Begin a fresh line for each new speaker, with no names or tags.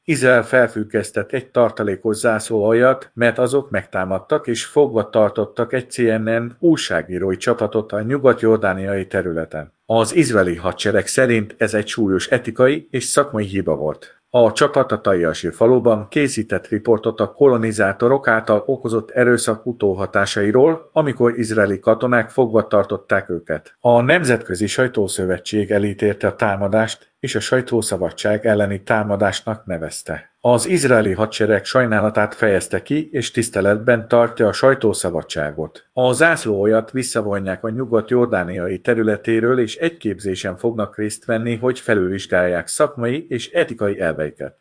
Izrael felfüggesztett egy tartalékos zászlóaljat, mert azok megtámadtak és fogva tartottak egy CNN újságírói csapatot a nyugat-jordániai területen. Az izraeli hadsereg szerint ez egy súlyos etikai és szakmai hiba volt. A csapat a Tajasi faluban készített riportot a kolonizátorok által okozott erőszak utóhatásairól, amikor izraeli katonák fogva tartották őket. A Nemzetközi Sajtószövetség elítélte a támadást, és a sajtószabadság elleni támadásnak nevezte. Az izraeli hadsereg sajnálatát fejezte ki, és tiszteletben tartja a sajtószabadságot. A zászlóaljat visszavonják a nyugat-jordániai területéről, és egy képzésen fognak részt venni, hogy felülvizsgálják szakmai és etikai elveiket.